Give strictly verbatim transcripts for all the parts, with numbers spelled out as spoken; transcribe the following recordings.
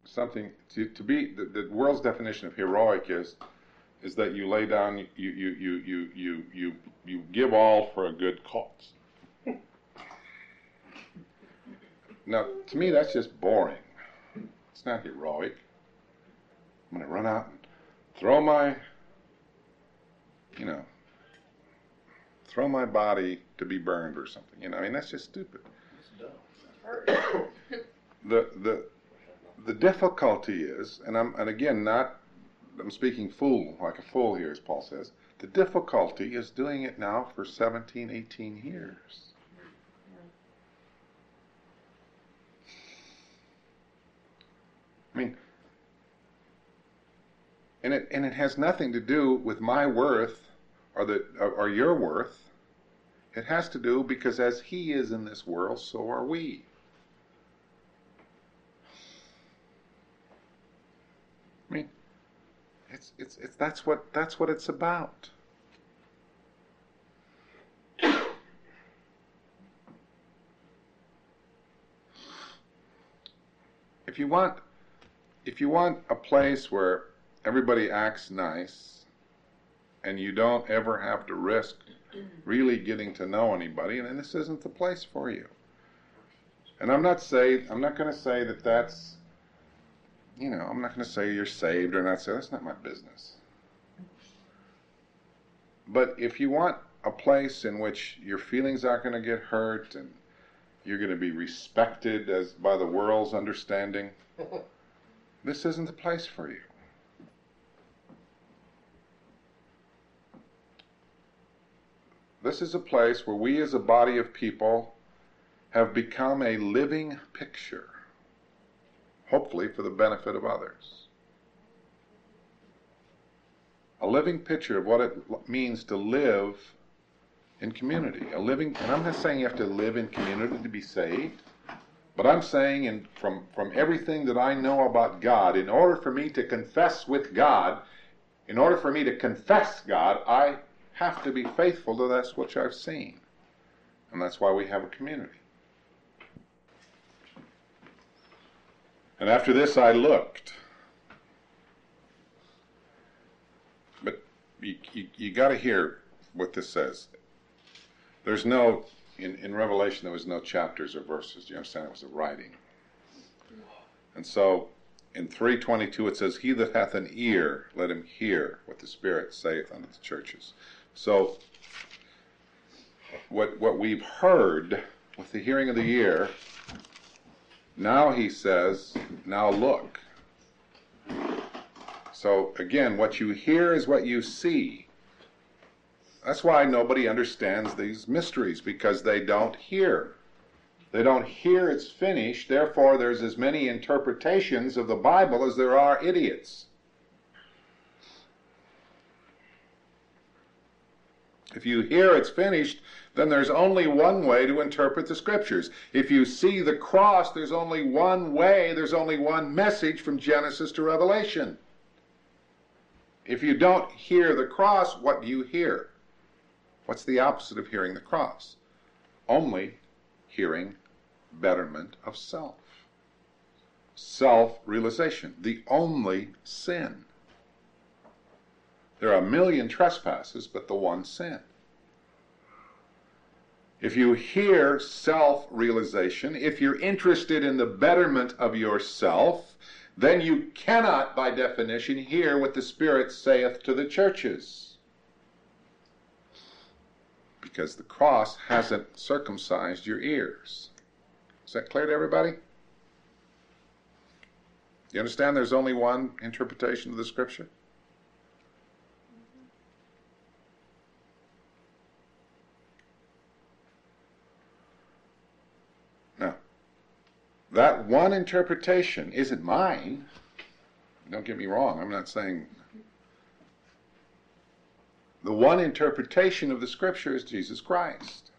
something to, to be the, the world's definition of heroic is is that you lay down, you you you you you you you give all for a good cause. Now, to me, that's just boring. It's not heroic. I'm going to run out and throw my, you know, throw my body to be burned or something. You know, I mean, that's just stupid. the the the difficulty is, and I'm and again not, I'm speaking fool like a fool here, as Paul says. The difficulty is doing it now for seventeen, eighteen years. I mean, and it and it has nothing to do with my worth or the or, or your worth. It has to do because as He is in this world, so are we. I mean, it's it's it's that's what that's what it's about. If you want if you want a place where everybody acts nice and you don't ever have to risk really getting to know anybody, then this isn't the place for you. And I'm not say I'm not going to say that that's, you know, I'm not going to say you're saved or not. Say that's not my business. But if you want a place in which your feelings aren't going to get hurt and you're going to be respected as by the world's understanding, this isn't the place for you. This is a place where we as a body of people have become a living picture, hopefully for the benefit of others. A living picture of what it means to live in community. A living, and I'm not saying you have to live in community to be saved, but I'm saying in, from, from everything that I know about God, in order for me to confess with God, in order for me to confess God, I have to be faithful to that which I've seen. And that's why we have a community. And after this I looked. But you, you, you got to hear what this says. There's no, in, in Revelation there was no chapters or verses. Do you understand? It was a writing. And so in three twenty-two it says, "He that hath an ear, let him hear what the Spirit saith unto the churches." So what what we've heard with the hearing of the ear, now he says, now look. So again, what you hear is what you see. That's why nobody understands these mysteries, because they don't hear. They don't hear it's finished, therefore there's as many interpretations of the Bible as there are idiots. If you hear it's finished, then there's only one way to interpret the Scriptures. If you see the cross, there's only one way, there's only one message from Genesis to Revelation. If you don't hear the cross, what do you hear? What's the opposite of hearing the cross? Only hearing betterment of self. Self-realization, the only sin. There are a million trespasses, but the one sin. If you hear self-realization, if you're interested in the betterment of yourself, then you cannot, by definition, hear what the Spirit saith to the churches. Because the cross hasn't circumcised your ears. Is that clear to everybody? You understand there's only one interpretation of the Scripture? Now, that one interpretation isn't mine. Don't get me wrong, I'm not saying... The one interpretation of the Scripture is Jesus Christ.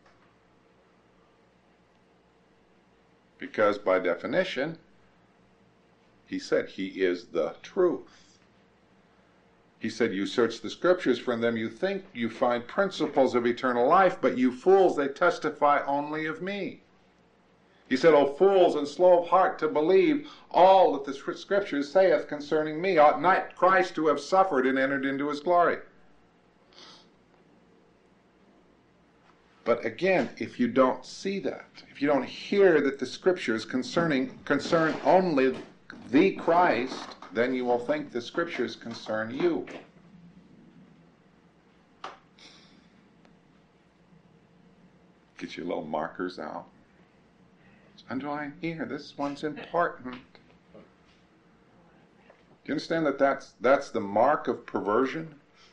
Because by definition, he said he is the truth. He said, you search the Scriptures, for in them you think you find principles of eternal life, but you fools, they testify only of me. He said, O fools and slow of heart to believe all that the Scriptures saith concerning me. Ought not Christ to have suffered and entered into his glory? But again, if you don't see that, if you don't hear that the Scriptures concerning concern only the Christ, then you will think the Scriptures concern you. Get your little markers out. Underline here. This one's important. Do you understand that that's, that's the mark of perversion?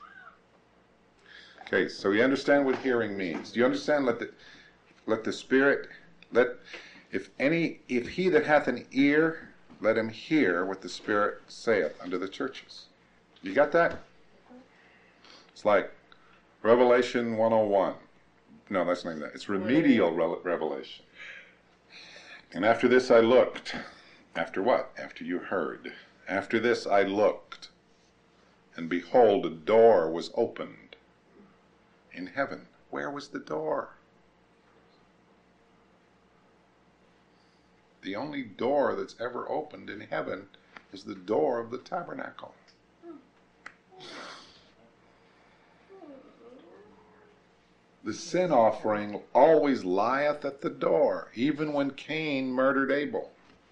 Okay, so you understand what hearing means. Do you understand? Let the, let the Spirit, let, if any, if he that hath an ear, let him hear what the Spirit saith unto the churches. You got that? It's like Revelation one oh one. No, that's not that. It's remedial re- revelation. And after this I looked. After what? After you heard. After this I looked, and behold, a door was opened in heaven. Where was the door? The only door that's ever opened in heaven is the door of the tabernacle. The sin offering always lieth at the door, even when Cain murdered Abel.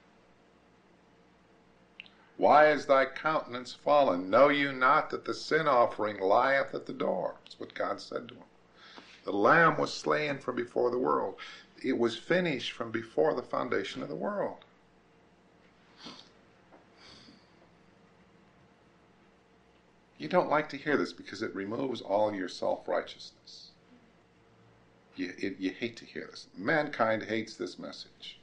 Why is thy countenance fallen? Know you not that the sin offering lieth at the door? That's what God said to him. The Lamb was slain from before the world. It was finished from before the foundation of the world. You don't like to hear this because it removes all your self-righteousness. You, it, you hate to hear this. Mankind hates this message.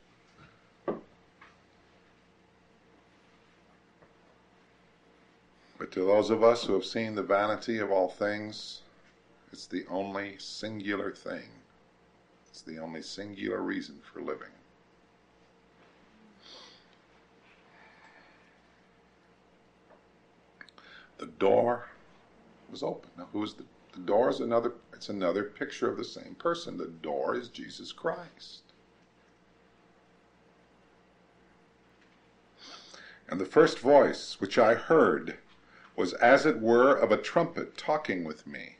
But to those of us who have seen the vanity of all things, it's the only singular thing. It's the only singular reason for living. The door was open. Now, who is the The door is another, it's another picture of the same person. The door is Jesus Christ. And the first voice which I heard was as it were of a trumpet talking with me.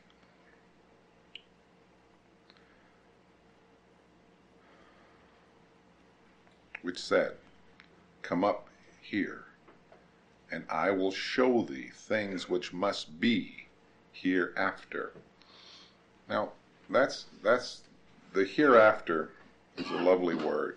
Which said, Come up here, and I will show thee things which must be hereafter. Now, that's that's the hereafter is a lovely word.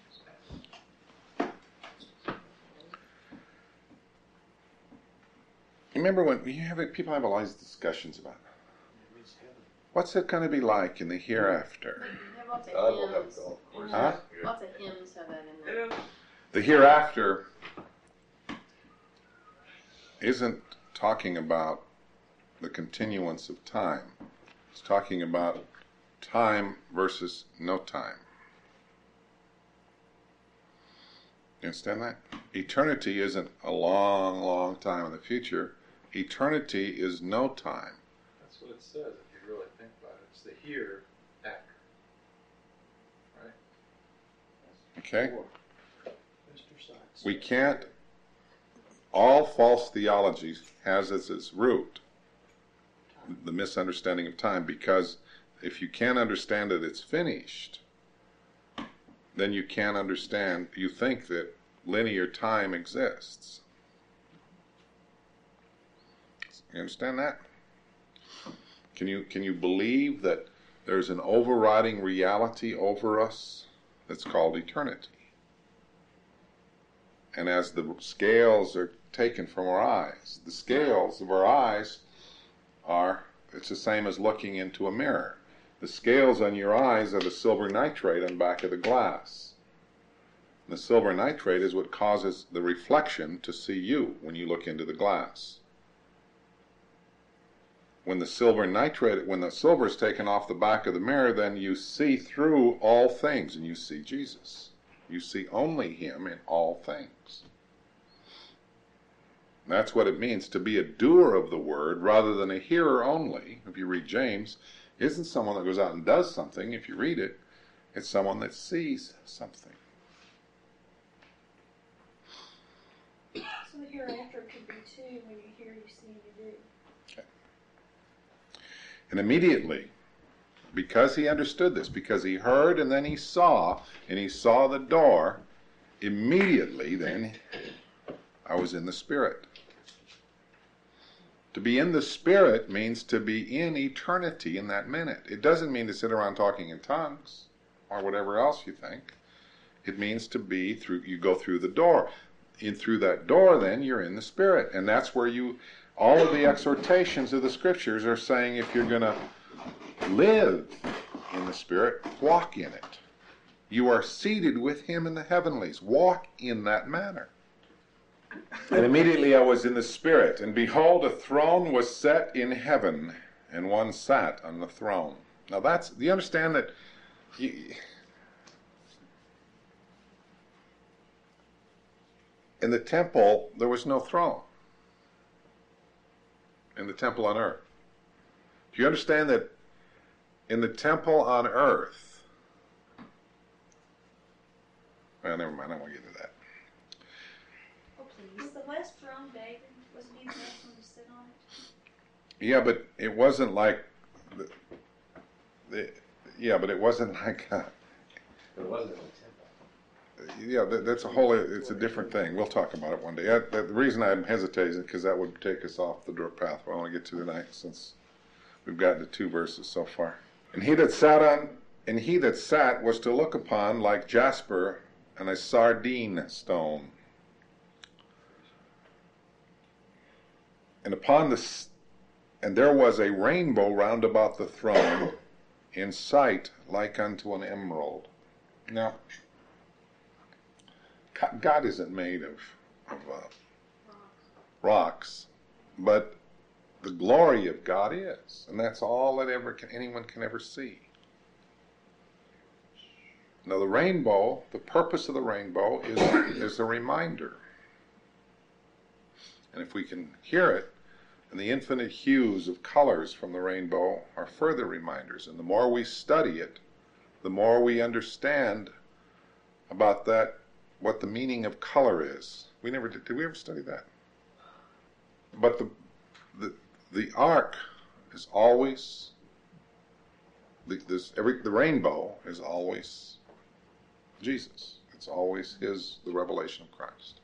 Remember when you have it, people have a lot of discussions about what's it going to be like in the hereafter? Lots of hymns. Huh? Lots of hymns have that in there. The hereafter isn't talking about the continuance of time. It's talking about time versus no time. You understand that? Eternity isn't a long, long time in the future. Eternity is no time. That's what it says if you really think about it. It's the here after. Right? Okay? We can't, all false theology has as its root the misunderstanding of time, because if you can't understand that it's finished, then you can't understand, you think that linear time exists. You understand that? Can you can you believe that there's an overriding reality over us that's called eternity? And as the scales are taken from our eyes, the scales of our eyes are, it's the same as looking into a mirror. The scales on your eyes are the silver nitrate on the back of the glass. And the silver nitrate is what causes the reflection to see you when you look into the glass. When the silver nitrate, when the silver is taken off the back of the mirror, then you see through all things and you see Jesus. You see only him in all things. That's what it means to be a doer of the word rather than a hearer only. If you read James, isn't someone that goes out and does something. If you read it, it's someone that sees something. too, when you hear, you see, you do. Okay. And immediately, because he understood this, because he heard and then he saw, and he saw the door, immediately then I was in the Spirit. To be in the Spirit means to be in eternity in that minute. It doesn't mean to sit around talking in tongues or whatever else you think. It means to be through, you go through the door. In through that door, then, you're in the Spirit. And that's where you, all of the exhortations of the Scriptures are saying if you're going to live in the Spirit, walk in it. You are seated with Him in the heavenlies. Walk in that manner. And immediately I was in the Spirit, and behold, a throne was set in heaven, and one sat on the throne. Now that's, do you understand that you, in the temple there was no throne? In the temple on earth. Do you understand that in the temple on earth, well, never mind, I won't get into that. Was the last throne David? Wasn't he the last one to sit on it? Yeah, but it wasn't like, the, the, yeah, but it wasn't like, uh, It wasn't in the temple. yeah, that, that's a whole, it's a different thing. We'll talk about it one day. That, that, the reason I'm hesitating is because that would take us off the direct path I want to get to tonight, since we've gotten to two verses so far. And he that sat on, and he that sat was to look upon like jasper and a sardine stone. And upon the, and there was a rainbow round about the throne, in sight like unto an emerald. Now, God isn't made of, of uh, rocks, but the glory of God is, and that's all that ever can, anyone can ever see. Now, the rainbow, the purpose of the rainbow is is a reminder, and if we can hear it. And the infinite hues of colors from the rainbow are further reminders. And the more we study it, the more we understand about that, what the meaning of color is. We never did. Did we ever study that? But the the the ark is always the, this every the rainbow is always Jesus. It's always His the revelation of Christ.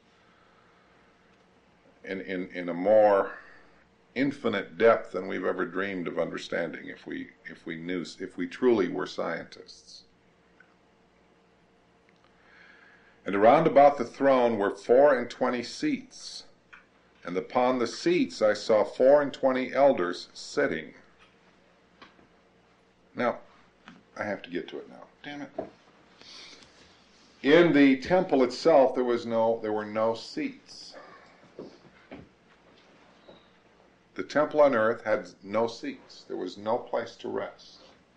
In in in a more infinite depth than we've ever dreamed of understanding if we if we knew if we truly were scientists. And around about the throne were four and twenty seats, and upon the seats I saw four and twenty elders sitting. Now, I have to get to it now. Damn it. In the temple itself there was no there were no seats. The temple on earth had no seats. There was no place to rest.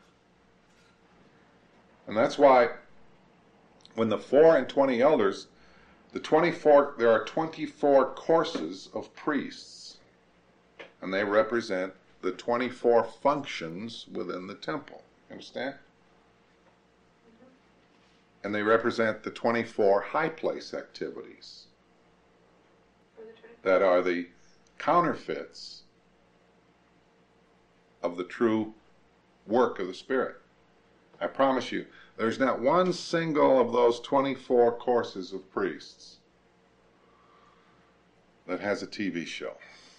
And that's why when the four and twenty elders, the twenty-four, there are twenty-four courses of priests. And they represent the twenty-four functions within the temple. Understand? And they represent the twenty-four high place activities that are the counterfeits of the true work of the Spirit. I promise you, there's not one single of those twenty-four courses of priests that has a T V show.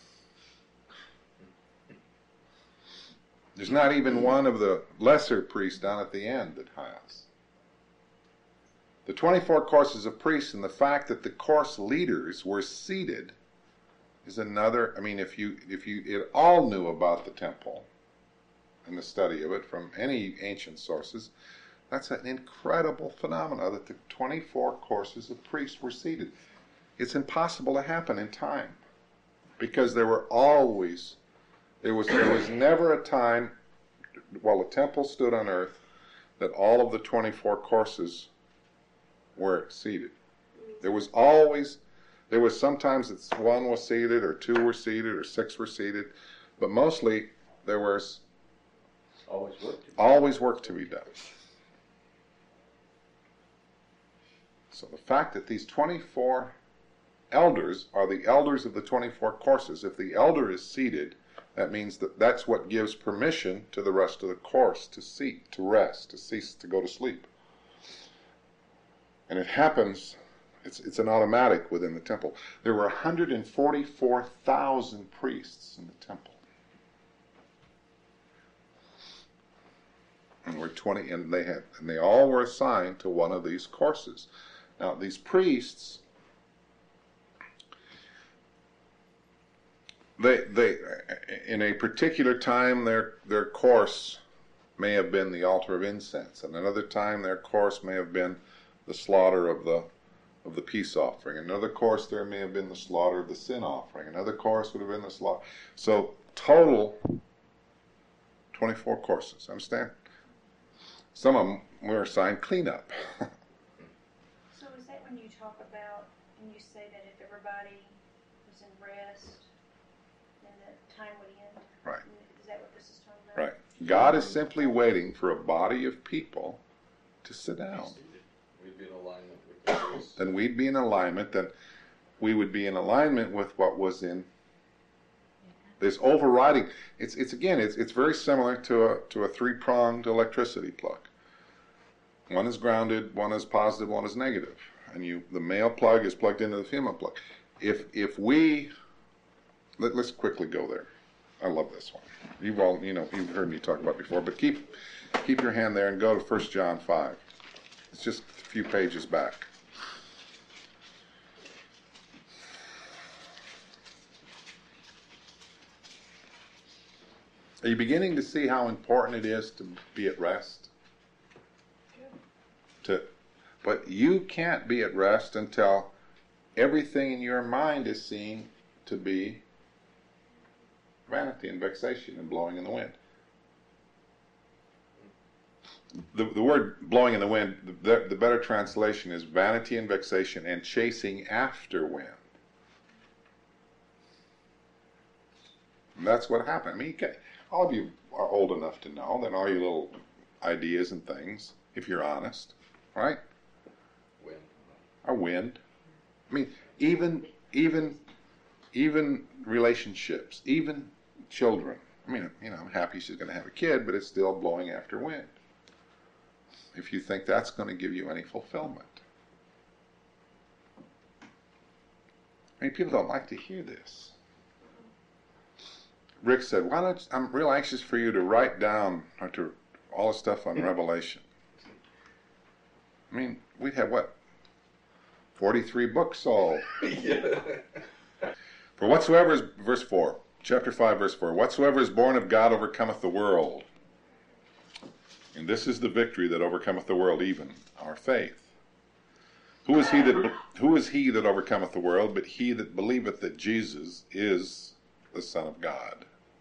There's not even one of the lesser priests down at the end that has. The twenty-four courses of priests and the fact that the course leaders were seated is another, I mean, if you if you it all knew about the temple and the study of it from any ancient sources, that's an incredible phenomenon that the twenty-four courses of priests were seated. It's impossible to happen in time because there were always, there was, there was never a time while the temple stood on earth that all of the twenty-four courses were seated. There was always, there was sometimes it's one was seated or two were seated or six were seated, but mostly there was Always work to be always work to be done. So the fact that these twenty-four elders are the elders of the twenty-four courses. If the elder is seated, that means that that's what gives permission to the rest of the course to seat, to rest, to cease, to go to sleep. And it happens, it's, it's an automatic within the temple. There were one hundred forty-four thousand priests in the temple. And were twenty, and they had, and they all were assigned to one of these courses. Now, these priests, they, they, in a particular time, their their course may have been the altar of incense, and another time their course may have been the slaughter of the of the peace offering. Another course there may have been the slaughter of the sin offering. Another course would have been the slaughter. So total twenty-four courses. Understand? Some of them were assigned cleanup. So is that when you talk about, and you say that if everybody was in rest, then the time would end? Right. Is that what this is talking about? Right. God is simply waiting for a body of people to sit down. We'd be in alignment with the rules. Then we'd be in alignment, then we would be in alignment with what was in this overriding. It's it's again, it's it's very similar to a to a three-pronged electricity plug. One is grounded, one is positive, one is negative. And you the male plug is plugged into the female plug. If if we let, let's quickly go there. I love this one. You've all you know, you've heard me talk about it before, but keep keep your hand there and go to First John five. It's just a few pages back. Are you beginning to see how important it is to be at rest? To, but you can't be at rest until everything in your mind is seen to be vanity and vexation and blowing in the wind. The, the word blowing in the wind, the, the better translation is vanity and vexation and chasing after wind. And that's what happened. I mean, you can, all of you are old enough to know that all your little ideas and things, if you're honest, right, Wind. are wind. I mean, even even even relationships, even children. I mean, you know, I'm happy she's going to have a kid, but it's still blowing after wind. If you think that's going to give you any fulfillment. I mean, people don't like to hear this. Rick said, why don't you, I'm real anxious for you to write down or to all the stuff on Revelation. I mean, we'd have what? forty-three books sold. Yeah. For whatsoever is, verse four, chapter five, verse four, whatsoever is born of God overcometh the world. And this is the victory that overcometh the world, even our faith. Who is he that who is he that overcometh the world, but he that believeth that Jesus is the Son of God?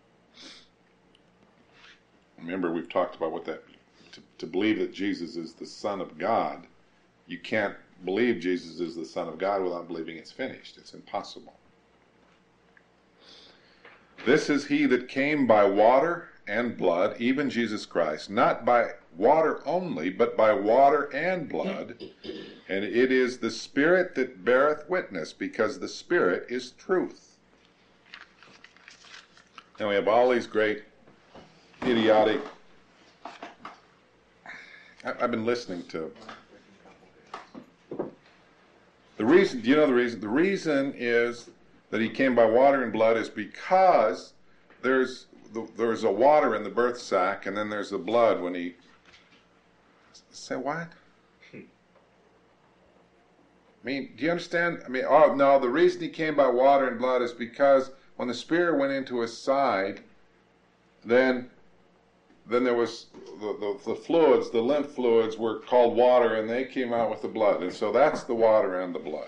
Remember, we've talked about what that to, to believe that Jesus is the Son of God. You can't believe Jesus is the Son of God without believing it's finished. It's impossible. This is he that came by water and blood, even Jesus Christ, not by water only, but by water and blood. And it is the Spirit that beareth witness, because the Spirit is truth. And we have all these great, idiotic... I've been listening to... The reason, do you know the reason? The reason is that he came by water and blood is because there's the, there's a water in the birth sac, and then there's the blood when he... Say what? I mean, do you understand? I mean, oh, no, the reason he came by water and blood is because when the Spirit went into his side, then then there was the, the, the fluids, the lymph fluids were called water, and they came out with the blood. And so that's the water and the blood.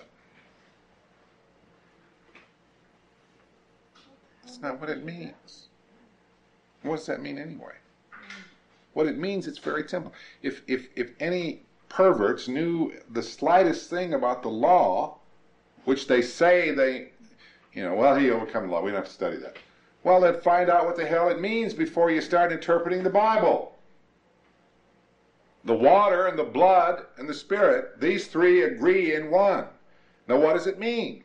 That's not what it means. What does that mean anyway? What it means, it's very simple. If if if any perverts knew the slightest thing about the law, which they say they, you know, well, he overcome the law. We don't have to study that. Well, then find out what the hell it means before you start interpreting the Bible. The water and the blood and the Spirit, these three agree in one. Now, what does it mean?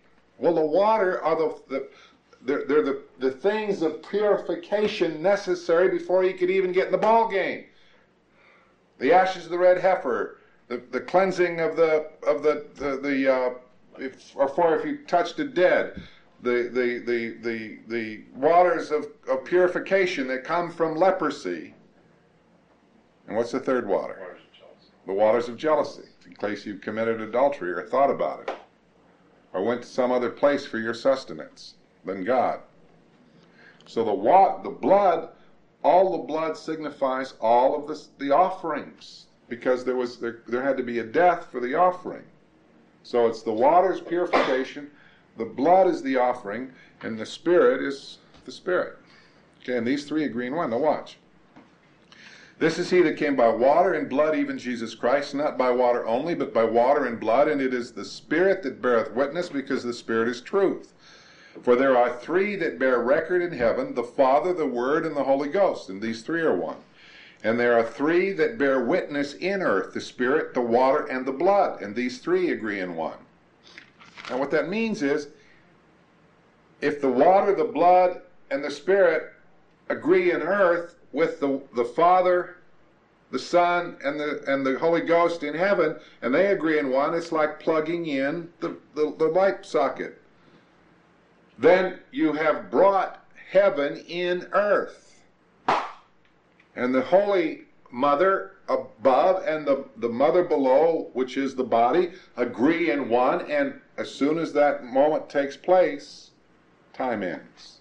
Well, the water are the, the they're, they're the, the things of purification necessary before he could even get in the ball game. The ashes of the red heifer, the, the cleansing of the of the the, the uh, if, or for if you touched the dead, the the the the, the waters of, of purification that come from leprosy. And what's the third water? Waters of jealousy. The waters of jealousy, in case you committed adultery or thought about it, or went to some other place for your sustenance than God. So the wa- the blood, all the blood signifies all of the, the offerings, because there was there, there had to be a death for the offering. So it's the water's purification, the blood is the offering, and the Spirit is the Spirit. Okay, and these three agree in one. Now watch. This is he that came by water and blood, even Jesus Christ, not by water only, but by water and blood, and it is the Spirit that beareth witness, because the Spirit is truth. For there are three that bear record in heaven, the Father, the Word, and the Holy Ghost, and these three are one. And there are three that bear witness in earth, the Spirit, the water, and the blood, and these three agree in one. Now what that means is, if the water, the blood, and the Spirit agree in earth with the, the Father, the Son, and the and the Holy Ghost in heaven, and they agree in one, it's like plugging in the, the, the light socket. Then you have brought heaven in earth. And the Holy Mother above and the, the Mother below, which is the body, agree in one, and as soon as that moment takes place, time ends.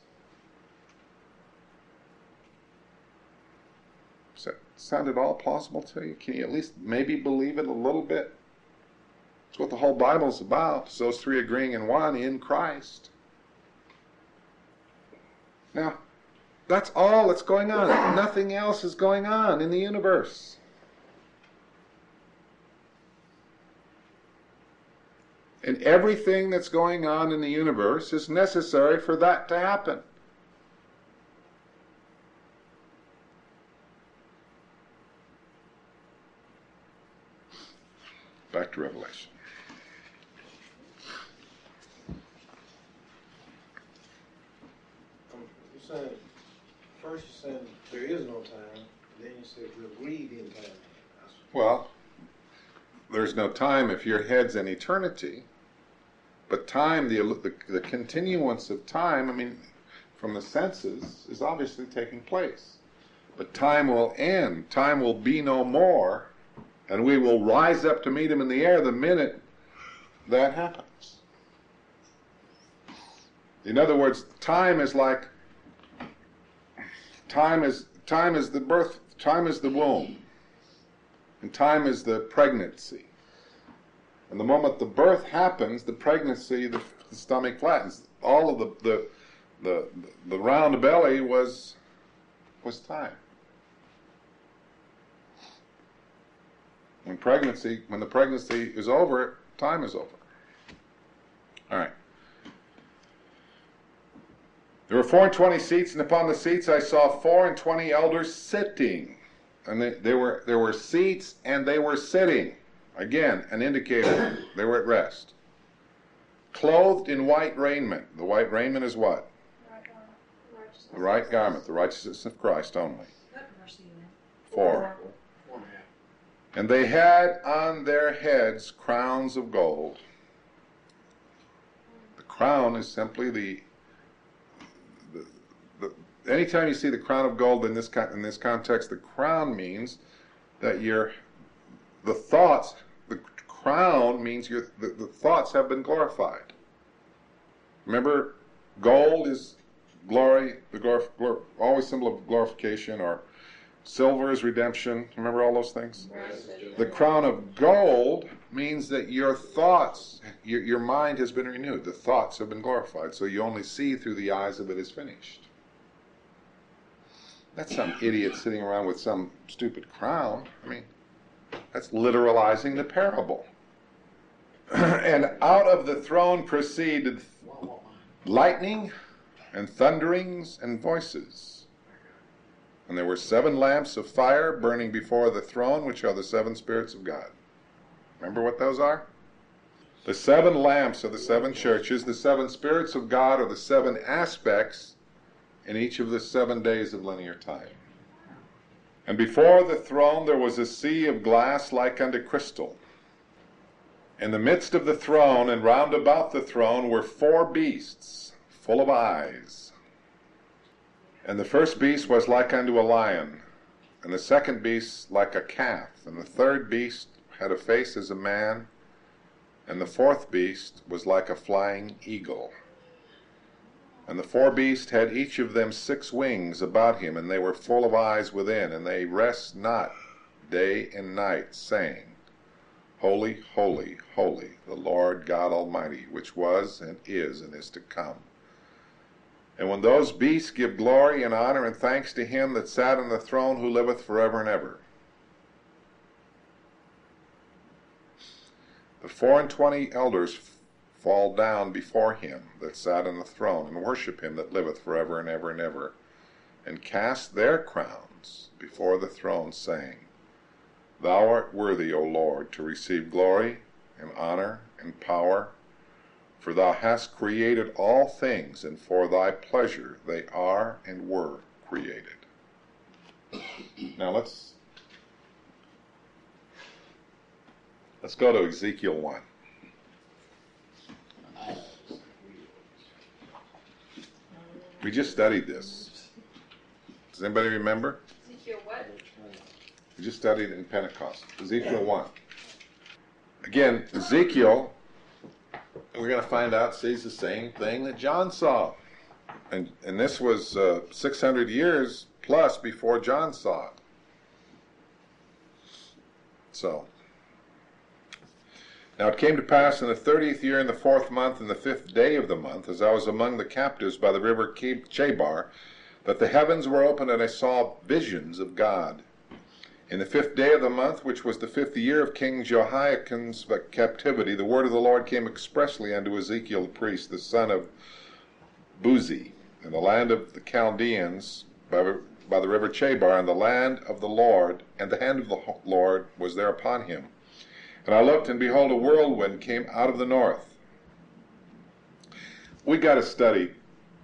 Does that sound at all plausible to you? Can you at least maybe believe it a little bit? That's what the whole Bible's about. It's those three agreeing in one in Christ. Now, that's all that's going on. Nothing else is going on in the universe. And everything that's going on in the universe is necessary for that to happen. Back to Revelation. You're saying, first you're saying there is no time, then you say we agreed in time. Well, there's no time if your head's in eternity, but time, the, the, the continuance of time, I mean, from the senses, is obviously taking place. But time will end. Time will be no more, and we will rise up to meet him in the air the minute that happens. In other words, time is like, time is, time is the birth, time is the womb, and time is the pregnancy. And the moment the birth happens, the pregnancy, the, the stomach flattens. All of the, the the the round belly was was time. When pregnancy, when the pregnancy is over, time is over. All right. There were four and twenty seats, and upon the seats I saw four and twenty elders sitting. And they, they were there were seats, and they were sitting. Again, an indicator they were at rest. Clothed in white raiment. The white raiment is what? Right garment. The right garment, the righteousness of Christ only. What verse are you in? Four. Four and a half. And they had on their heads crowns of gold. The crown is simply the, the, the anytime you see the crown of gold in this in this context, the crown means that you're the thoughts. The crown means your the, the thoughts have been glorified. Remember, gold is glory, the glor, glor, always symbol of glorification, or silver is redemption. Remember all those things? The crown of gold means that your thoughts, your, your mind has been renewed. The thoughts have been glorified, so you only see through the eyes of it is finished. That's some idiot sitting around with some stupid crown. I mean, that's literalizing the parable. And out of the throne proceeded lightning and thunderings and voices. And there were seven lamps of fire burning before the throne, which are the seven spirits of God. Remember what those are? The seven lamps are the seven churches. The seven spirits of God are the seven aspects in each of the seven days of linear time. And before the throne there was a sea of glass like unto crystal. In the midst of the throne and round about the throne were four beasts, full of eyes. And the first beast was like unto a lion, and the second beast like a calf, and the third beast had a face as a man, and the fourth beast was like a flying eagle. And the four beasts had each of them six wings about him, and they were full of eyes within, and they rest not day and night, saying, Holy, holy, holy, the Lord God Almighty, which was, and is, and is to come. And when those beasts give glory and honor and thanks to him that sat on the throne, who liveth forever and ever, the four and twenty elders fall down before him that sat on the throne, and worship him that liveth forever and ever and ever, and cast their crowns before the throne, saying, Thou art worthy, O Lord, to receive glory and honor and power, for thou hast created all things, and for thy pleasure they are and were created. Now let's let's go to Ezekiel one. We just studied this. Does anybody remember? Ezekiel what? We just studied it in Pentecost. Ezekiel one. Again, Ezekiel, we're going to find out, sees the same thing that John saw. And and this was uh, six hundred years plus before John saw it. So, now it came to pass in the thirtieth year, in the fourth month, in the fifth day of the month, as I was among the captives by the river Chebar, that the heavens were opened, and I saw visions of God. In the fifth day of the month, which was the fifth year of King Jehoiakim's captivity, the word of the Lord came expressly unto Ezekiel the priest, the son of Buzi, in the land of the Chaldeans, by, by the river Chebar, and the land of the Lord, and the hand of the Lord was there upon him. And I looked, and behold, a whirlwind came out of the north. We got to study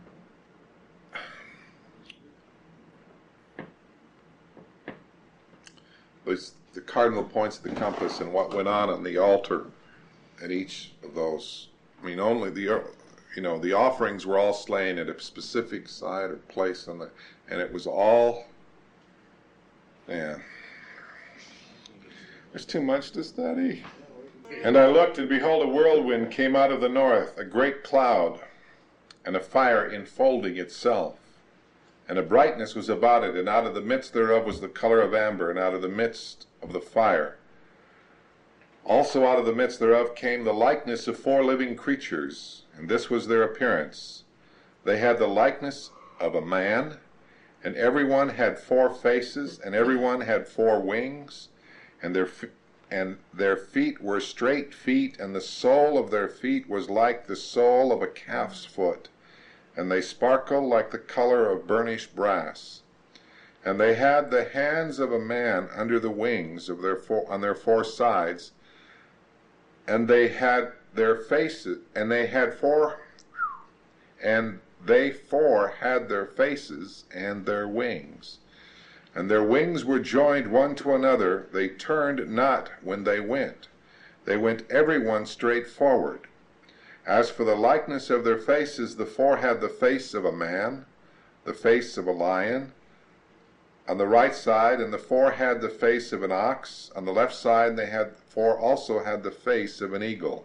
those, the cardinal points of the compass and what went on on the altar at each of those. I mean, only the you know the offerings were all slain at a specific side or place, on the, and it was all. Man, there's too much to study. And I looked, and behold, a whirlwind came out of the north, a great cloud, and a fire enfolding itself. And a brightness was about it, and out of the midst thereof was the color of amber, and out of the midst of the fire. Also out of the midst thereof came the likeness of four living creatures, and this was their appearance. They had the likeness of a man, and every one had four faces, and every one had four wings, and their and their feet were straight feet, and the sole of their feet was like the sole of a calf's foot, and they sparkled like the color of burnished brass. And they had the hands of a man under the wings of their four, on their four sides, and they had their faces, and they had four, and they four had their faces and their wings. And their wings were joined one to another. They turned not when they went. They went every one straight forward. As for the likeness of their faces, the four had the face of a man, the face of a lion, on the right side, and the four had the face of an ox. On the left side, they had four also had the face of an eagle.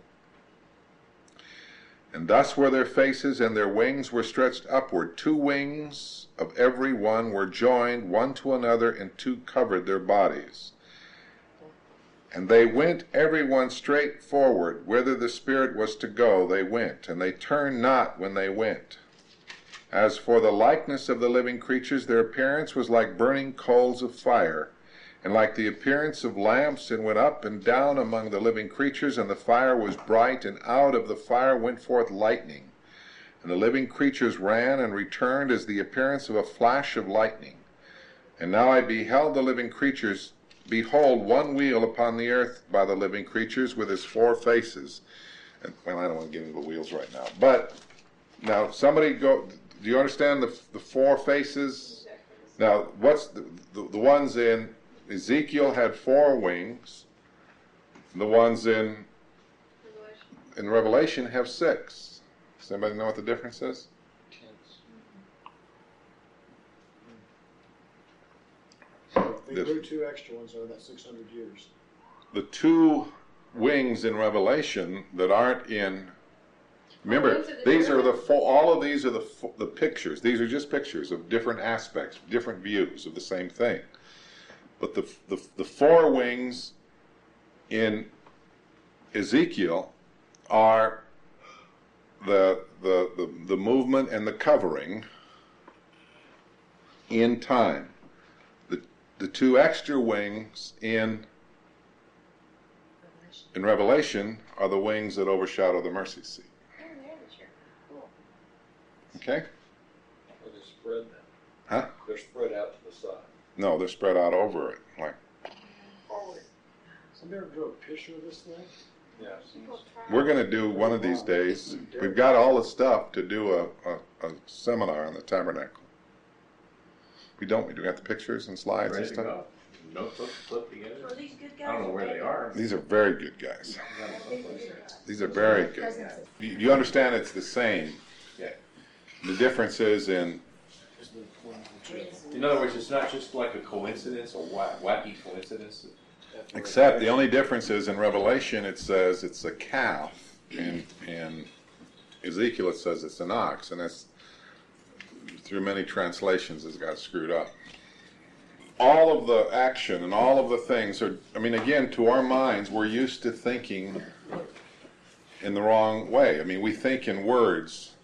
And thus were their faces, and their wings were stretched upward. Two wings of every one were joined one to another, and two covered their bodies. And they went every one straight forward. Whither the Spirit was to go, they went, and they turned not when they went. As for the likeness of the living creatures, their appearance was like burning coals of fire, and like the appearance of lamps, and went up and down among the living creatures, and the fire was bright, and out of the fire went forth lightning. And the living creatures ran and returned as the appearance of a flash of lightning. And now I beheld the living creatures, behold, one wheel upon the earth by the living creatures with his four faces. And, well, I don't want to get into the wheels right now. But now, somebody go. Do you understand the the four faces? Now, what's the the, the ones in Ezekiel had four wings. The ones in in Revelation have six. Does anybody know what the difference is? So if they This- grew two extra ones over that six hundred years. The two wings in Revelation that aren't in. Remember, wings are the these are the different- fo- all of these are the fo- the pictures. These are just pictures of different aspects, different views of the same thing. But the the, the four wings in Ezekiel are the, the the the movement and the covering in time. The the two extra wings in in Revelation are the wings that overshadow the mercy seat. Oh, there this year. Cool. Okay? Or they spread them. Huh? They're spread out to the side. No, they're spread out over it. Like Forward. Somebody ever drew a picture of this thing? Yes. People try. we're going to do one of these days. We've got all the stuff to do a, a, a seminar on the tabernacle. We don't. We do got the pictures and slides and Ready to stuff. go. Notebooks put together. Are these good guys? I don't know where they are. These are very good guys. These are very good. You, you understand it's the same. Yeah. The difference is in Is the ones that drew- In other words, it's not just like a coincidence, a wa- wacky coincidence. except the only difference is in Revelation it says it's a calf. In in Ezekiel it says it's an ox, and that's through many translations has got screwed up. All of the action and all of the things are, I mean, again, to our minds, we're used to thinking in the wrong way. I mean, we think in words.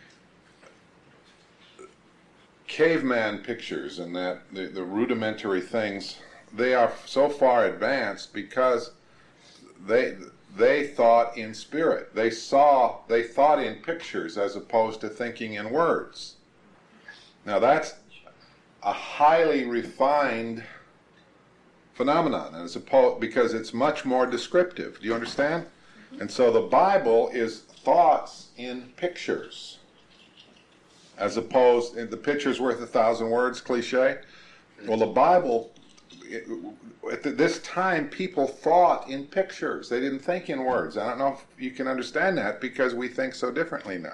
Caveman pictures and that the, the rudimentary things, they are so far advanced because they they thought in spirit. They saw, they thought in pictures as opposed to thinking in words. Now that's a highly refined phenomenon, as opposed, because it's much more descriptive. Do you understand? And so the Bible is thoughts in pictures, as opposed, the picture's worth a thousand words cliche. Well, the Bible, it, at this time, people thought in pictures. They didn't think in words. I don't know if you can understand that because we think so differently now.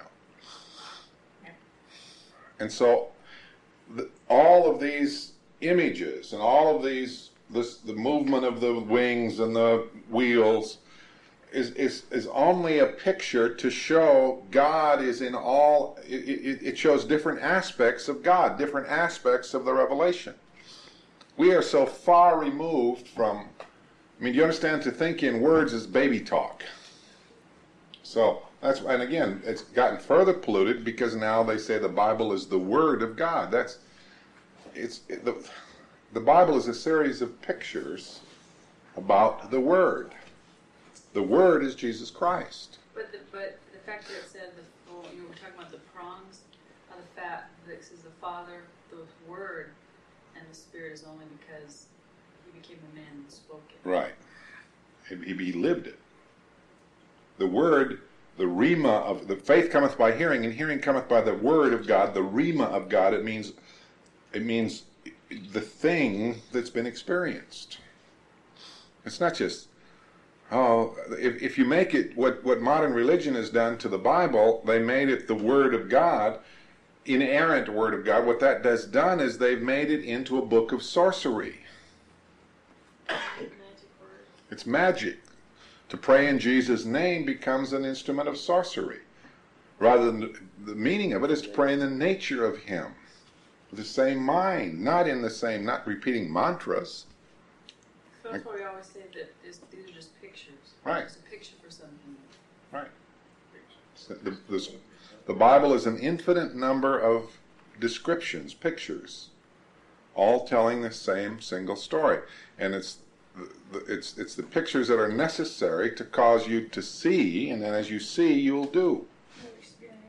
And so the, all of these images and all of these, this, the movement of the wings and the wheels is, is, is only a picture to show God is in all, it, it, it shows different aspects of God, different aspects of the revelation. We are so far removed from, I mean, do you understand, to think in words is baby talk. So that's, and again, it's gotten further polluted because now they say the Bible is the Word of God. That's, it's, it, the, the Bible is a series of pictures about the Word. The Word is Jesus Christ. But the, but the fact that it said, the, well, you know, we're talking about the prongs of the fat, that it says the Father, the Word, and the Spirit is only because He became a man and spoke it. Right. He, he lived it. The Word, the rhema of, the faith cometh by hearing, and hearing cometh by the Word of God, the rhema of God. It means, it means the thing that's been experienced. It's not just, oh, if, if you make it, what, what modern religion has done to the Bible, they made it the Word of God, inerrant Word of God. What that has done is they've made it into a book of sorcery. Magic word. It's magic. To pray in Jesus' name becomes an instrument of sorcery. Rather than the meaning of it is to pray in the nature of Him. With the same mind, not in the same, not repeating mantras. So that's why we always say that this, these are just pictures. Right. It's a picture for something. Right. The, the, the Bible is an infinite number of descriptions, pictures, all telling the same single story. And it's it's it's the pictures that are necessary to cause you to see, and then as you see, you'll do. You'll experience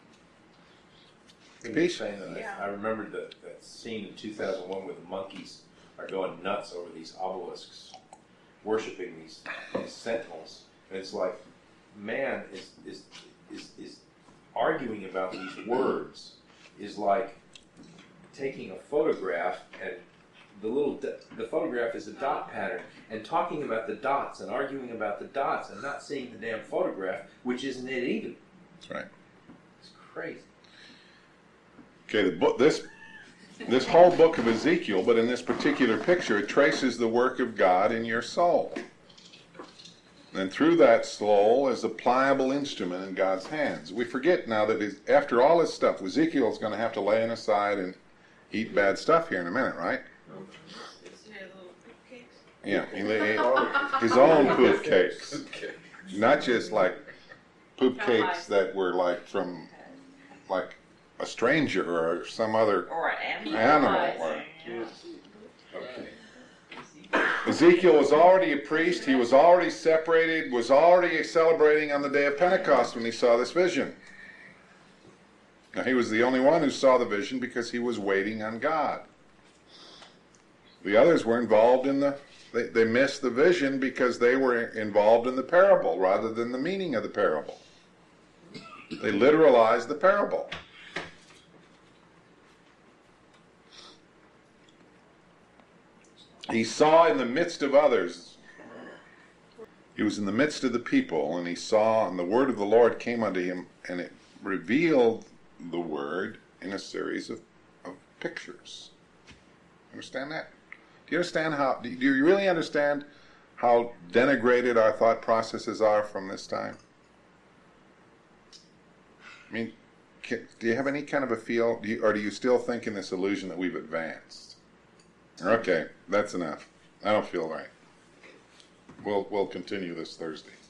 it. You're Peace. saying that, Yeah. I remembered that, that scene in two thousand one where the monkeys are going nuts over these obelisks, worshiping these, these sentinels. And it's like man is is is, is arguing about these words is like taking a photograph and the little d- the photograph is a dot pattern, and talking about the dots and arguing about the dots and not seeing the damn photograph, which isn't it either. That's right. It's crazy. Okay, the book, this this whole book of Ezekiel, but in this particular picture, it traces the work of God in your soul. And through that soul is a pliable instrument in God's hands. We forget now that his, after all this stuff, Ezekiel's going to have to lay it aside and eat bad stuff here in a minute, right? Yeah, he ate his own poop cakes. Not just like poop cakes that were like from like a stranger or some other Or an animal. Or, Ezekiel was already a priest. He was already separated, was already celebrating on the day of Pentecost when he saw this vision. Now, he was the only one who saw the vision because he was waiting on God. The others were involved in the, they, they missed the vision because they were involved in the parable rather than the meaning of the parable. They literalized the parable. He saw in the midst of others. He was in the midst of the people, and he saw, and the word of the Lord came unto him, and it revealed the word in a series of, of pictures. Understand that? Do you understand how, do you really understand how denigrated our thought processes are from this time? I mean, can, do you have any kind of a feel, do you, or do you still think in this illusion that we've advanced? Okay, that's enough. I don't feel right. We'll we'll continue this Thursday.